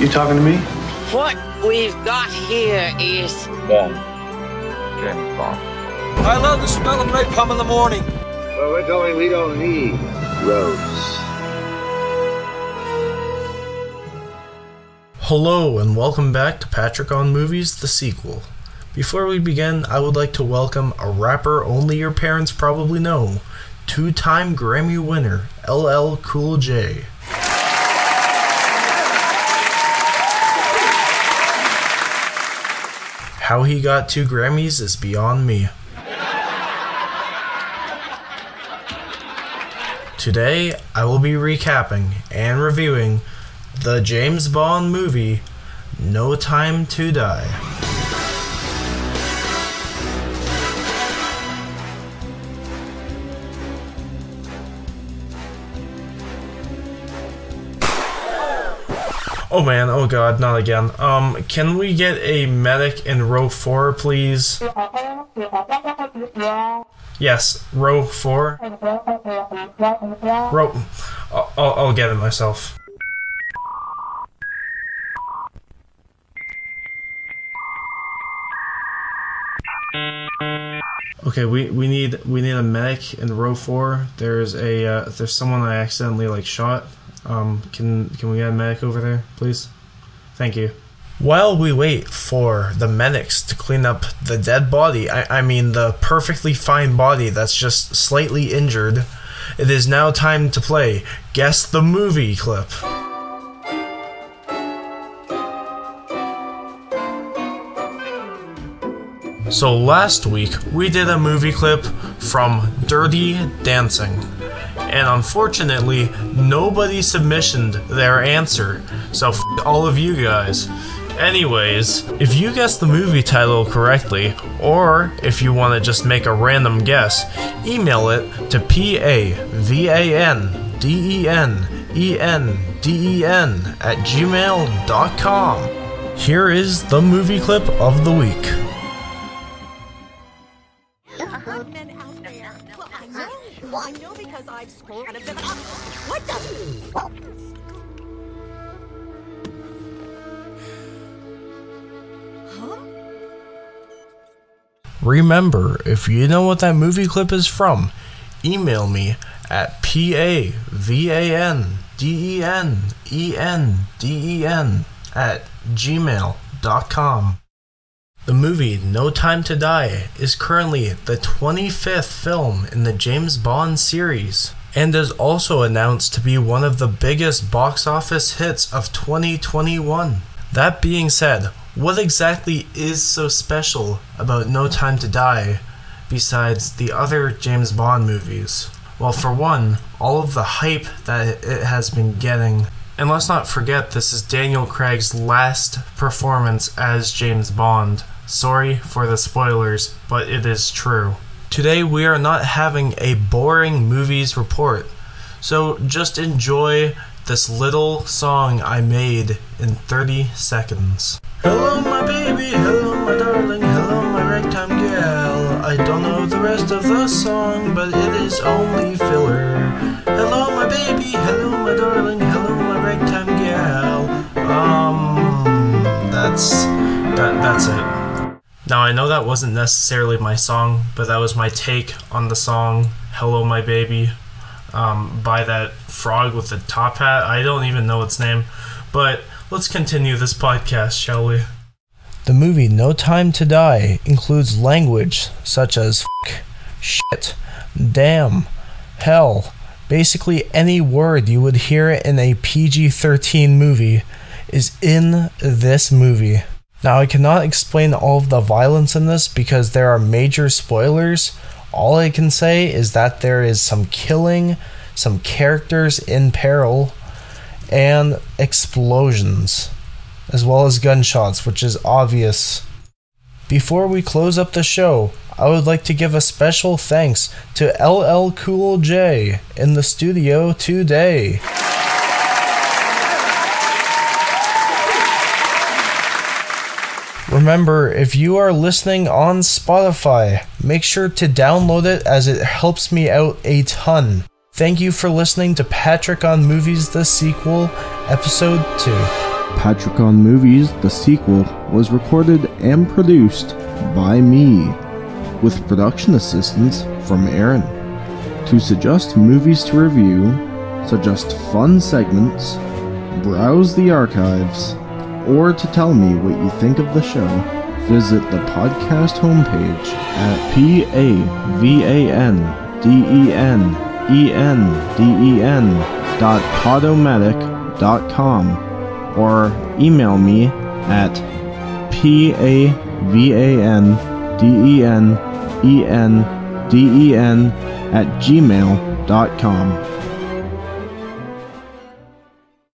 You talking to me? What we've got here is Bond. James Bond. I love the smell of napalm in the morning. Well, we're going, we don't need roads. Hello and welcome back to Patrick on Movies, the sequel. Before we begin, I would like to welcome a rapper only your parents probably know, two-time Grammy winner, LL Cool J. How he got 2 Grammys is beyond me. Today, I will be recapping and reviewing the James Bond movie, No Time to Die. Oh man, oh god, not again. Can we get a medic in row 4, please? Yes, row 4. I'll get it myself. Okay, we need a medic in row 4. There's someone I accidentally shot. Can we get a medic over there, please? Thank you. While we wait for the medics to clean up the dead body, I mean the perfectly fine body that's just slightly injured, it is now time to play Guess the Movie clip. So last week, we did a movie clip from Dirty Dancing. And unfortunately, nobody submissioned their answer, so f*** all of you guys. Anyways, if you guessed the movie title correctly, or if you want to just make a random guess, email it to pavandenden@gmail.com. Here is the movie clip of the week. Well, I know because I've scored and been. What the? Huh? Remember, if you know what that movie clip is from, email me at pavandenden@gmail.com. The movie No Time to Die is currently the 25th film in the James Bond series, and is also announced to be one of the biggest box office hits of 2021. That being said, what exactly is so special about No Time to Die besides the other James Bond movies? Well, for one, all of the hype that it has been getting. And let's not forget, this is Daniel Craig's last performance as James Bond. Sorry for the spoilers, but it is true. Today we are not having a boring movies report, so just enjoy this little song I made in 30 seconds. Hello my baby, hello my darling, hello my ragtime gal. I don't know the rest of the song, but it is only filler. Hello my baby, hello my darling, hello my ragtime gal. That's it. Now I know that wasn't necessarily my song, but that was my take on the song Hello My Baby by that frog with the top hat. I don't even know its name, but let's continue this podcast, shall we? The movie No Time to Die includes language such as f***, shit, damn, hell. Basically any word you would hear in a PG-13 movie is in this movie. Now, I cannot explain all of the violence in this because there are major spoilers. All I can say is that there is some killing, some characters in peril, and explosions, as well as gunshots, which is obvious. Before we close up the show, I would like to give a special thanks to LL Cool J in the studio today. Remember, if you are listening on Spotify, make sure to download it as it helps me out a ton. Thank you for listening to Patrick on Movies, the sequel, episode 2. Patrick on Movies, the sequel, was recorded and produced by me, with production assistance from Aaron. To suggest movies to review, suggest fun segments, browse the archives, or to tell me what you think of the show, visit the podcast homepage at pavanden.podomatic.com or email me at pavandenden@gmail.com.